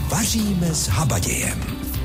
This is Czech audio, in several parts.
Vaříme s habadějem.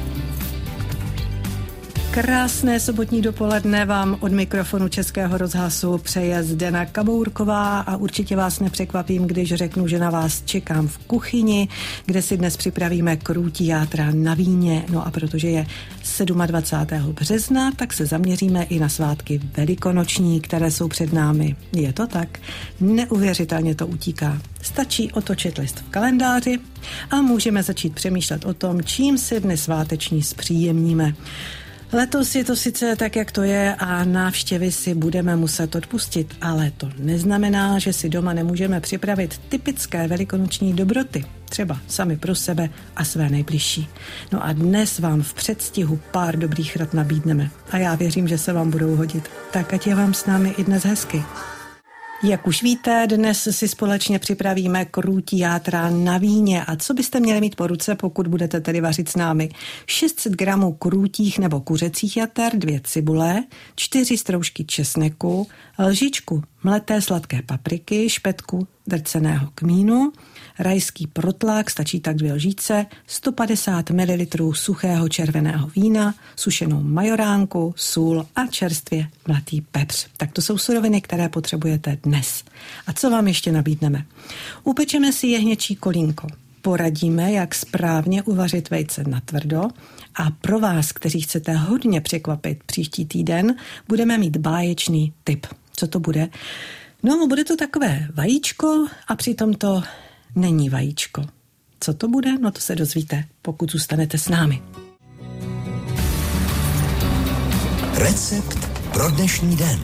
Krásné sobotní dopoledne vám od mikrofonu Českého rozhlasu přeje Zdena Kabourková a určitě vás nepřekvapím, když řeknu, že na vás čekám v kuchyni, kde si dnes připravíme krůtí játra na víně. No a protože je 27. března, tak se zaměříme i na svátky velikonoční, které jsou před námi. Je to tak? Neuvěřitelně to utíká. Stačí otočit list v kalendáři a můžeme začít přemýšlet o tom, čím si dnes sváteční zpříjemníme. Letos je to sice tak, jak to je a návštěvy si budeme muset odpustit, ale to neznamená, že si doma nemůžeme připravit typické velikonoční dobroty, třeba sami pro sebe a své nejbližší. No a dnes vám v předstihu pár dobrých rad nabídneme a já věřím, že se vám budou hodit. Tak ať je vám s námi i dnes hezky. Jak už víte, dnes si společně připravíme krůtí játra na víně. A co byste měli mít po ruce, pokud budete tedy vařit s námi? 600 gramů krůtích nebo kuřecích jater, 2 cibule, 4 stroužky česneku, lžičku mleté sladké papriky, špetku drceného kmínu, rajský protlak, stačí tak 2 lžíce, 150 ml suchého červeného vína, sušenou majoránku, sůl a čerstvě mletý pepř. Tak to jsou suroviny, které potřebujete dnes. A co vám ještě nabídneme? Upečeme si jehněčí kolínko. Poradíme, jak správně uvařit vejce natvrdo a pro vás, kteří chcete hodně překvapit příští týden, budeme mít báječný tip. Co to bude? No, bude to takové vajíčko a přitom to není vajíčko. Co to bude? No to se dozvíte, pokud zůstanete s námi. Recept pro dnešní den.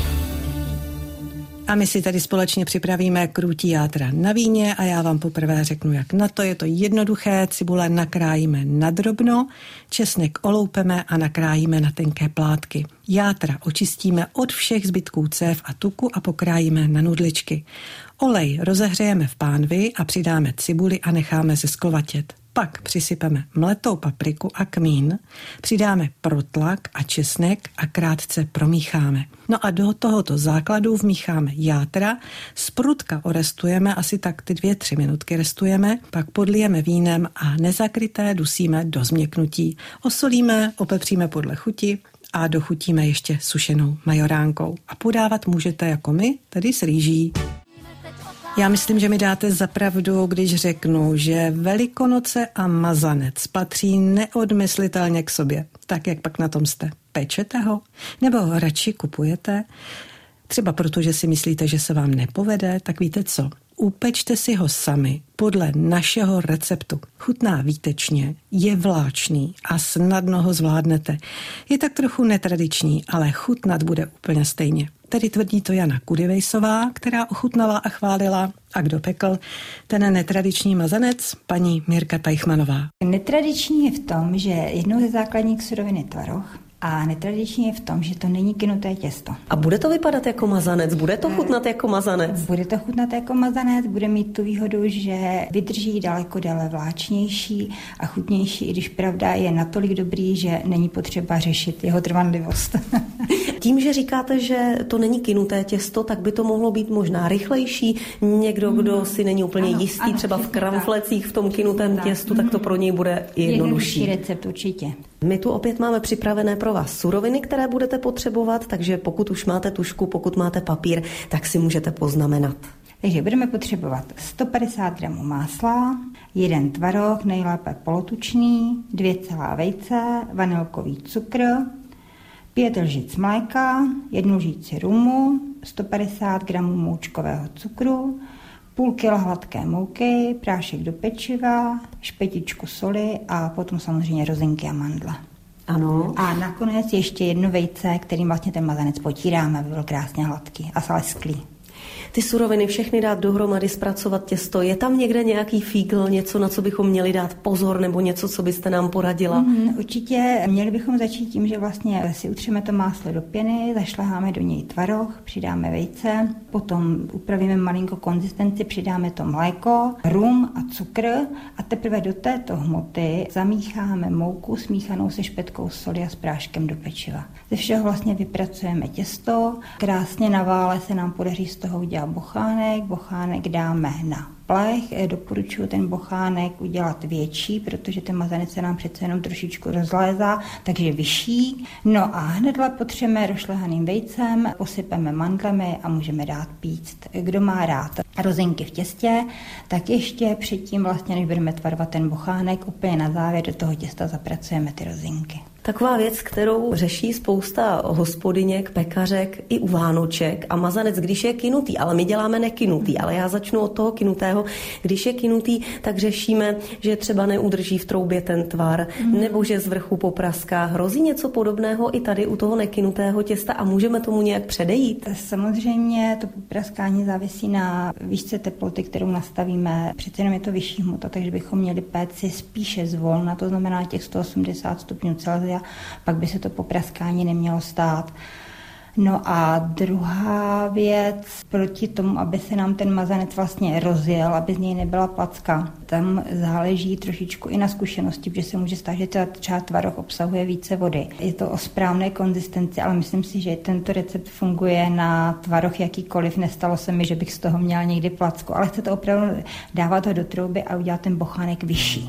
A my si tady společně připravíme krůtí játra na víně a já vám poprvé řeknu, jak na to. Je to jednoduché, cibule nakrájíme na drobno, česnek oloupeme a nakrájíme na tenké plátky. Játra očistíme od všech zbytků cév a tuku a pokrájíme na nudličky. Olej rozehřejeme v pánvi a přidáme cibuli a necháme zesklovatět. Pak přisypeme mletou papriku a kmín, přidáme protlak a česnek a krátce promícháme. No a do tohoto základu vmícháme játra, zprudka orestujeme, asi tak ty 2-3 minutky restujeme, pak podlijeme vínem a nezakryté dusíme do změknutí. Osolíme, opepříme podle chuti a dochutíme ještě sušenou majoránkou. A podávat můžete jako my, tedy s rýží. Já myslím, že mi dáte za pravdu, když řeknu, že Velikonoce a mazanec patří neodmyslitelně k sobě. Tak jak pak na tom jste? Pečete ho? Nebo ho radši kupujete? Třeba protože si myslíte, že se vám nepovede, tak víte co? Upečte si ho sami podle našeho receptu. Chutná výtečně, je vláčný a snadno ho zvládnete. Je tak trochu netradiční, ale chutnat bude úplně stejně. Tedy tvrdí to Jana Kudivejsová, která ochutnala a chválila. A kdo pekl ten netradiční mazanec? Paní Mirka Teichmanová. Netradiční je v tom, že jednou ze základních surovin je tvaroh. A netradiční je v tom, že to není kynuté těsto. A bude to vypadat jako mazanec? Bude to chutnat jako mazanec? Bude to chutnat jako mazanec, bude mít tu výhodu, že vydrží daleko déle vláčnější a chutnější, i když pravda je natolik dobrý, že není potřeba řešit jeho trvanlivost. Tím, že říkáte, že to není kynuté těsto, tak by to mohlo být možná rychlejší. Někdo, kdo si není úplně jistý, třeba v kramflecích v tom kynutém těstu, tak to pro něj bude jednodušší. Recept určitě. My tu opět máme připravené pro vás suroviny, které budete potřebovat, takže pokud už máte tužku, pokud máte papír, tak si můžete poznamenat. Takže budeme potřebovat 150 gramů másla, 1 tvaroh, nejlépe polotučný, 2 celá vejce, vanilkový cukr, 5 lžic mléka, 1 lžíci rumu, 150 gramů moučkového cukru, půl kila hladké mouky, prášek do pečiva, špetičku soli a potom samozřejmě rozinky a mandle. Ano. A nakonec ještě 1 vejce, kterým vlastně ten mazanec potíráme, aby byl krásně hladký a lesklý. Ty suroviny všechny dát dohromady, zpracovat těsto. Je tam někde nějaký fígl, něco, na co bychom měli dát pozor, nebo něco, co byste nám poradila? Určitě měli bychom začít tím, že vlastně si utřeme to máslo do pěny, zašleháme do něj tvaroh, přidáme vejce, potom upravíme malinko konzistenci, přidáme to mléko, rum a cukr a teprve do této hmoty zamícháme mouku smíchanou se špetkou soli a s práškem do pečiva. Ze všeho vlastně vypracujeme těsto, krásně na vále se nám podaří z toho udělat udělat bochánek. Bochánek dáme na plech. Doporučuji ten bochánek udělat větší, protože ten mazanec se nám přece jenom trošičku rozlézá, takže vyšší. No a hnedle potřeme rošlehaným vejcem, posypeme mandlemi a můžeme dát píct. Kdo má rád rozinky v těstě, tak ještě předtím vlastně, než budeme tvarovat ten bochánek, úplně na závěr do toho těsta zapracujeme ty rozinky. Taková věc, kterou řeší spousta hospodyněk, pekařek i u Vánoček a mazanec, když je kynutý, ale my děláme nekynutý, ale já začnu od toho kynutého. Když je kynutý, tak řešíme, že třeba neudrží v troubě ten tvar, nebo že z vrchu popraská. Hrozí něco podobného i tady u toho nekynutého těsta a můžeme tomu nějak předejít? Samozřejmě to popraskání závisí na výšce teploty, kterou nastavíme. Přece jenom je to vyšší hmota, takže bychom měli péct si spíše zvolna, to znamená těch 180 stupňů Celsia, pak by se to popraskání nemělo stát. No a druhá věc, proti tomu, aby se nám ten mazanec vlastně rozjel, aby z něj nebyla placka, tam záleží trošičku i na zkušenosti, protože se může stát, že třeba tvaroh obsahuje více vody. Je to o správné konzistenci, ale myslím si, že tento recept funguje na tvaroh jakýkoliv. Nestalo se mi, že bych z toho měla někdy placku, ale chcete opravdu dávat ho do trouby a udělat ten bochánek vyšší.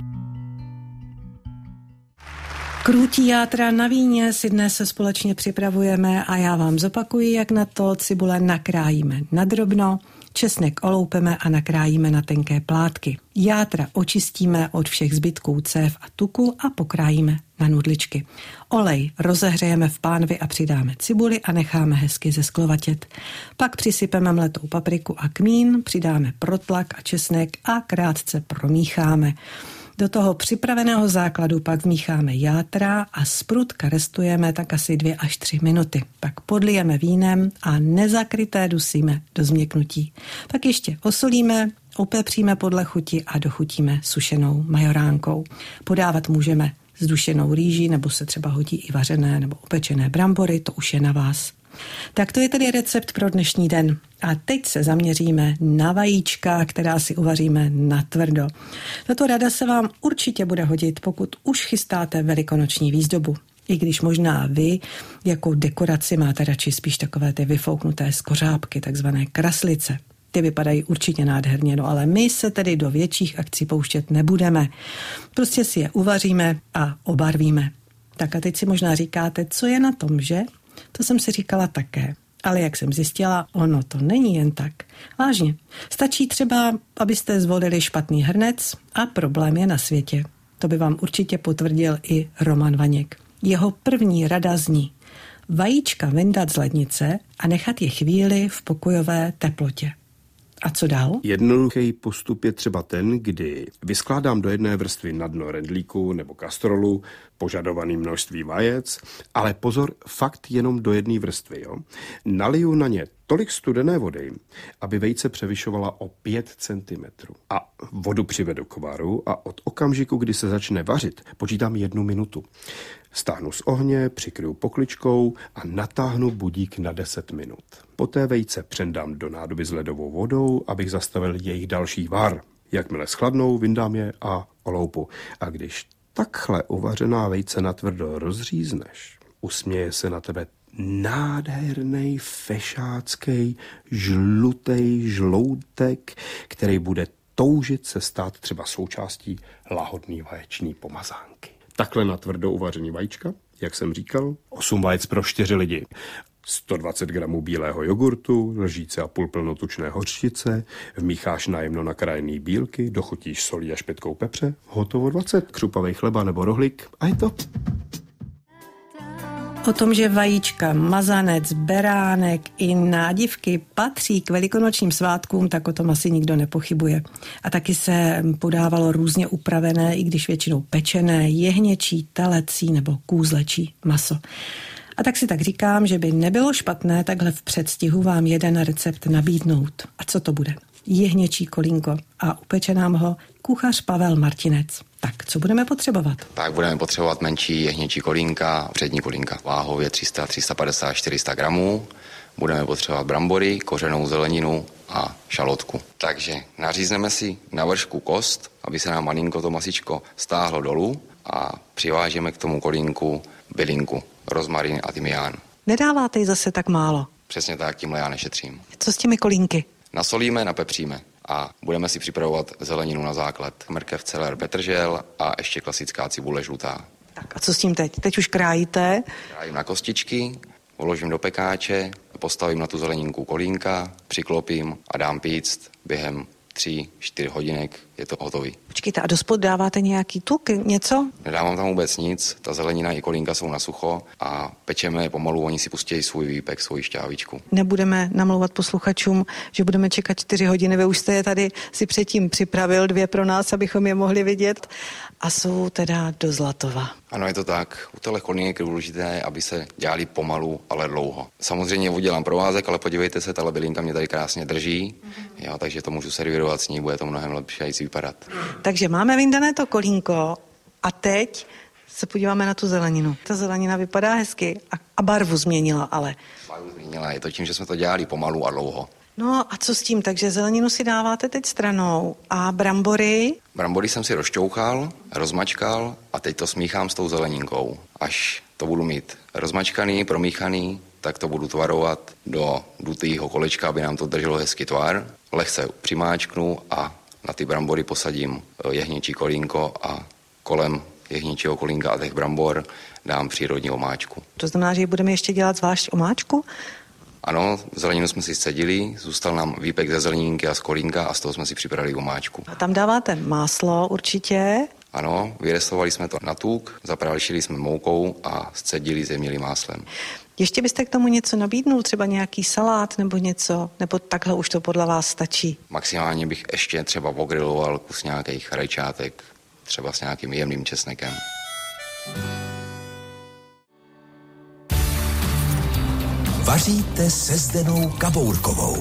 Krůtí játra na víně si dnes společně připravujeme a já vám zopakuji, jak na to. Cibule nakrájíme na drobno, česnek oloupeme a nakrájíme na tenké plátky. Játra očistíme od všech zbytků cév a tuku a pokrájíme na nudličky. Olej rozehřejeme v pánvi a přidáme cibuli a necháme hezky zesklovatět. Pak přisypeme mletou papriku a kmín, přidáme protlak a česnek a krátce promícháme. Do toho připraveného základu pak vmícháme játra a sprutka restujeme tak asi 2 až 3 minuty. Pak podlijeme vínem a nezakryté dusíme do změknutí. Pak ještě osolíme, opepříme podle chuti a dochutíme sušenou majoránkou. Podávat můžeme s dušenou rýží, nebo se třeba hodí i vařené nebo opečené brambory, to už je na vás. Tak to je tedy recept pro dnešní den. A teď se zaměříme na vajíčka, která si uvaříme natvrdo. Tato rada se vám určitě bude hodit, pokud už chystáte velikonoční výzdobu. I když možná vy jako dekoraci máte radši spíš takové ty vyfouknuté skořápky, takzvané kraslice. Ty vypadají určitě nádherně, no ale my se tedy do větších akcí pouštět nebudeme. Prostě si je uvaříme a obarvíme. Tak a teď si možná říkáte, co je na tom, že? To jsem si říkala také. Ale jak jsem zjistila, ono to není jen tak. Vážně. Stačí třeba, abyste zvolili špatný hrnec a problém je na světě. To by vám určitě potvrdil i Roman Vaněk. Jeho první rada zní: vajíčka vyndat z lednice a nechat je chvíli v pokojové teplotě. A co dál? Jednoduchý postup je třeba ten, kdy vyskládám do jedné vrstvy na dno rendlíku nebo kastrolu požadované množství vajec, ale pozor, fakt jenom do jedné vrstvy. Jo? Naliju na ně tolik studené vody, aby vejce převyšovala o 5 cm. A vodu přivedu k varu a od okamžiku, kdy se začne vařit, počítám 1 minutu. Stáhnu z ohně, přikryju pokličkou a natáhnu budík na 10 minut. Poté vejce přendám do nádoby s ledovou vodou, abych zastavil jejich další var. Jakmile schladnou, vyndám je a oloupu. A když takhle uvařená vejce natvrdo rozřízneš, usměje se na tebe nádherný, fešácký, žlutý žloutek, který bude toužit se stát třeba součástí lahodný vaječní pomazánky. Takhle natvrdo uvařený vajíčka, jak jsem říkal, 8 vajec pro 4 lidi. 120 gramů bílého jogurtu, lžíce a půl plnotučné hořčice, vmícháš najemno nakrájený bílky, dochutíš solí a špetkou pepře, hotovo 20, křupavej chleba nebo rohlík a je to. O tom, že vajíčka, mazanec, beránek i nádivky patří k velikonočním svátkům, tak o tom asi nikdo nepochybuje. A taky se podávalo různě upravené, i když většinou pečené, jehněčí, telecí nebo kůzlečí maso. A tak si tak říkám, že by nebylo špatné takhle v předstihu vám jeden recept nabídnout. A co to bude? Jehněčí kolínko a upeče nám ho kuchař Pavel Martinec. Tak, co budeme potřebovat? Tak budeme potřebovat menší jehněčí kolínka, přední kolínka. Váhově 300, 350, 400 gramů. Budeme potřebovat brambory, kořenou zeleninu a šalotku. Takže nařízneme si na vršku kost, aby se nám malinko to masičko stáhlo dolů a přivážeme k tomu kolínku bylinku, rozmarín a tymián. Nedáváte ji zase tak málo? Přesně tak, tímhle já nešetřím. Co s těmi kolínky? Nasolíme, napepříme a budeme si připravovat zeleninu na základ. Mrkev, celer, petržel a ještě klasická cibule žlutá. Tak a co s tím teď? Teď už krájíte? Krájím na kostičky, vložím do pekáče, postavím na tu zeleninku kolínka, přiklopím a dám píct během 3-4 hodinek, je to hotový. Počkejte, a do spod dáváte nějaký tuk, něco? Nedávám tam vůbec nic, ta zelenina i kolínka jsou na sucho a pečeme je pomalu, oni si pustí svůj výpek, svoji šťávičku. Nebudeme namlouvat posluchačům, že budeme čekat 4 hodiny, vy už jste je tady si předtím připravil 2 pro nás, abychom je mohli vidět a jsou teda do zlatova. Ano, je to tak. U těchto kolínek je důležité, aby se dělali pomalu, ale dlouho. Samozřejmě udělám provázek, ale podívejte se, ta labelinka mě tady krásně drží, jo, takže to můžu servírovat s ní, bude to mnohem lepší a vypadat. Takže máme vyndané to kolínko a teď se podíváme na tu zeleninu. Ta zelenina vypadá hezky a barvu změnila, ale. Barvu změnila, je to tím, že jsme to dělali pomalu a dlouho. No a co s tím? Takže zeleninu si dáváte teď stranou a brambory? Brambory jsem si rozšťouchal, rozmačkal a teď to smíchám s tou zeleninkou. Až to budu mít rozmačkaný, promíchaný, tak to budu tvarovat do dutého kolečka, aby nám to drželo hezký tvar. Lehce přimáčknu a na ty brambory posadím jehněčí kolínko a kolem jehněčího kolínka a těch brambor dám přírodní omáčku. To znamená, že budeme ještě dělat zvlášť omáčku? Ano, zeleninu jsme si scedili, zůstal nám výpek ze zeleninky a z kolínka a z toho jsme si připravili omáčku. A tam dáváte máslo určitě? Ano, vyrestovali jsme to na tuk, zaprášili jsme moukou a scedili zemnělým máslem. Ještě byste k tomu něco nabídnul, třeba nějaký salát nebo něco, nebo takhle už to podle vás stačí? Maximálně bych ještě třeba pogriloval kus nějakých rajčátek, třeba s nějakým jemným česnekem. Vaříte se Zdenou Kabourkovou.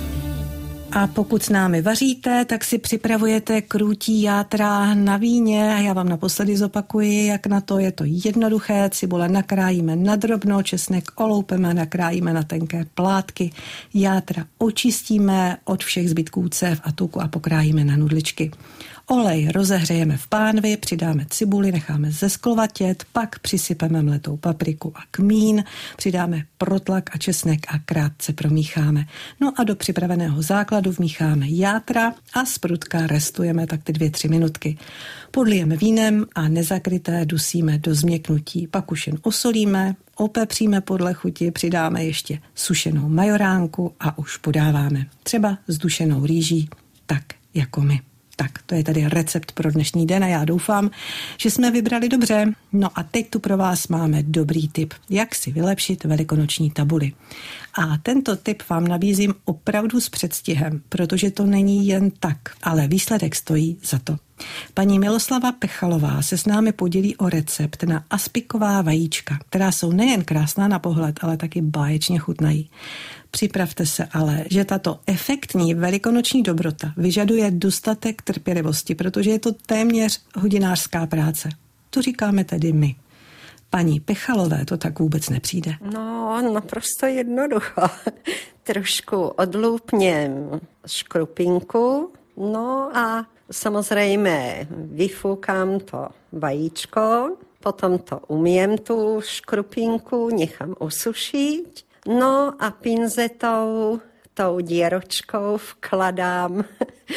A pokud s námi vaříte, tak si připravujete krůtí játra na víně. Já vám naposledy zopakuji, jak na to je to jednoduché. Cibule nakrájíme na drobno, česnek oloupeme, nakrájíme na tenké plátky. Játra očistíme od všech zbytků cév a tuku a pokrájíme na nudličky. Olej rozehřejeme v pánvi, přidáme cibuli, necháme zesklovatět, pak přisypeme mletou papriku a kmín, přidáme protlak a česnek a krátce promícháme. No a do připraveného základu vmícháme játra a z prudka restujeme tak ty 2-3 minutky. Podlijeme vínem a nezakryté dusíme do změknutí, pak už jen osolíme, opepříme podle chuti, přidáme ještě sušenou majoránku a už podáváme. Třeba s dušenou rýží, tak jako my. Tak, to je tady recept pro dnešní den a já doufám, že jsme vybrali dobře. No a teď tu pro vás máme dobrý tip, jak si vylepšit velikonoční tabuli. A tento tip vám nabízím opravdu s předstihem, protože to není jen tak, ale výsledek stojí za to. Paní Miloslava Pechalová se s námi podělí o recept na aspiková vajíčka, která jsou nejen krásná na pohled, ale taky báječně chutnají. Připravte se ale, že tato efektní velikonoční dobrota vyžaduje dostatek trpělivosti, protože je to téměř hodinářská práce. To říkáme tedy my. Paní Pechalové to tak vůbec nepřijde. No, naprosto jednoducho. Trošku odloupněm škrupinku, no a samozřejmě vyfoukám to vajíčko, potom to umyjem tu škrupinku, nechám osušit, no a pinzetou, tou děročkou vkladám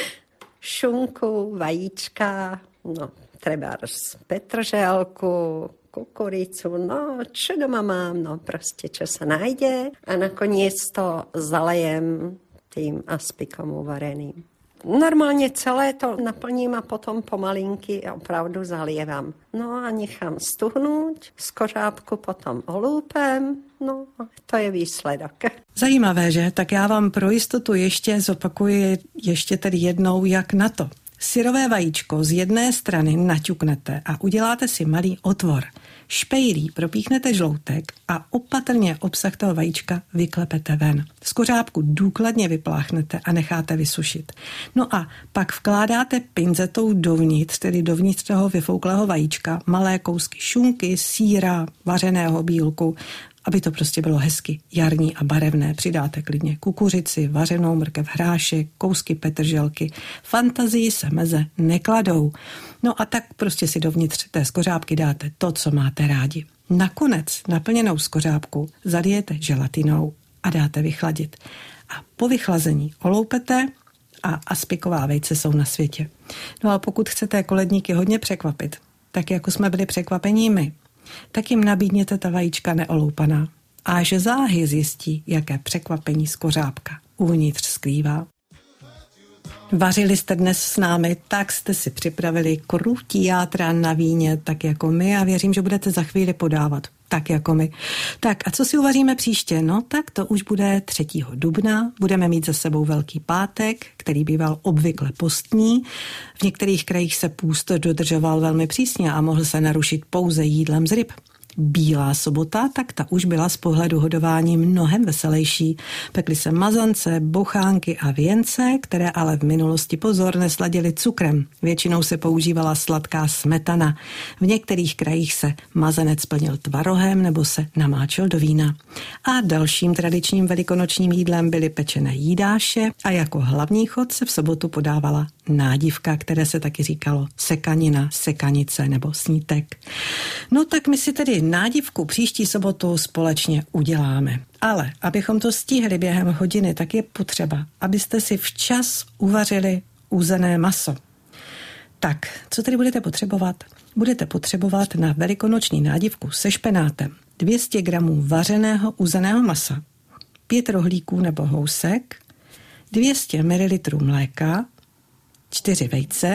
šunku, vajíčka, no třeba petrželku, kukuricu, no, čo doma mám, no, prostě, čo se najde a nakonec to zalejem tým aspikom uvareným. Normálně celé to naplním a potom pomalinky opravdu zalievám. No a nechám stuhnout, z kořápku potom oloupem, no a to je výsledek. Zajímavé, že? Tak já vám pro jistotu ještě zopakuji tedy jednou, jak na to. Syrové vajíčko z jedné strany naťuknete a uděláte si malý otvor. Špejlí propíchnete žloutek a opatrně obsah toho vajíčka vyklepete ven. Z kořápku důkladně vypláchnete a necháte vysušit. No a pak vkládáte pinzetou dovnitř, tedy dovnitř toho vyfouklého vajíčka, malé kousky šunky, sýra, vařeného bílku, aby to prostě bylo hezky jarní a barevné. Přidáte klidně kukuřici, vařenou mrkev, hrášek, kousky petrželky. Fantazii se meze nekladou. No a tak prostě si dovnitř té skořápky dáte to, co máte rádi. Nakonec naplněnou skořápku zalijete želatinou a dáte vychladit. a po vychlazení oloupete a aspiková vejce jsou na světě. No a pokud chcete koledníky hodně překvapit, tak jako jsme byli překvapení my, tak jim nabídněte ta vajíčka neoloupaná. A až záhy zjistí, jaké překvapení skořápka uvnitř skrývá. Vařili jste dnes s námi, tak jste si připravili krutí játra na víně, tak jako my, a věřím, že budete za chvíli podávat, tak jako my. Tak a co si uvaříme příště? No tak to už bude 3. dubna, budeme mít za sebou Velký pátek, který býval obvykle postní. V některých krajích se půst dodržoval velmi přísně a mohl se narušit pouze jídlem z ryb. Bílá sobota, tak ta už byla z pohledu hodování mnohem veselější. Pekly se mazance, bochánky a věnce, které ale v minulosti pozor nesladily cukrem. Většinou se používala sladká smetana. V některých krajích se mazanec plnil tvarohem nebo se namáčel do vína. A dalším tradičním velikonočním jídlem byly pečené jídáše a jako hlavní chod se v sobotu podávala nádivka, které se taky říkalo sekanina, sekanice nebo snítek. No tak my si tedy nádivku příští sobotu společně uděláme. Ale abychom to stihli během hodiny, tak je potřeba, abyste si včas uvařili uzené maso. Tak, co tedy budete potřebovat? Budete potřebovat na velikonoční nádivku se špenátem 200 gramů vařeného uzeného masa, 5 rohlíků nebo housek, 200 ml mléka, 4 vejce,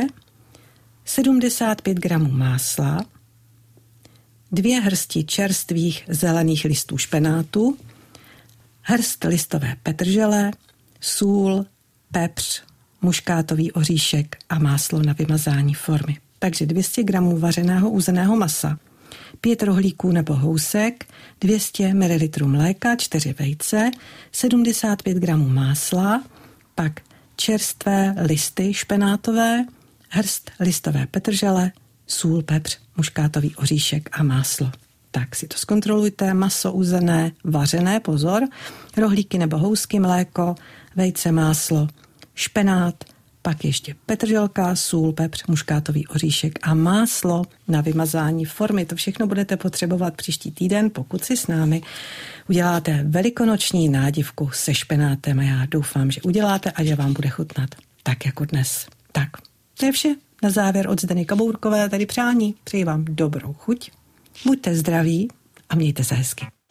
75 gramů másla, 2 hrsti čerstvých zelených listů špenátu, hrst listové petržele, sůl, pepř, muškátový oříšek a máslo na vymazání formy. Takže 200 gramů vařeného uzeného masa, 5 rohlíků nebo housek, 200 ml mléka, 4 vejce, 75 gramů másla, pak čerstvé listy špenátové, hrst listové petržele, sůl, pepř, muškátový oříšek a máslo. Tak si to zkontrolujte, maso uzené, vařené, pozor, rohlíky nebo housky, mléko, vejce, máslo, špenát, pak ještě petrželka, sůl, pepř, muškátový oříšek a máslo na vymazání formy. To všechno budete potřebovat příští týden, pokud si s námi uděláte velikonoční nádivku se špenátem a já doufám, že uděláte a že vám bude chutnat tak jako dnes. Tak, to je vše. Na závěr od Zdeny Kabourkové tady přání. Přeji vám dobrou chuť, buďte zdraví a mějte se hezky.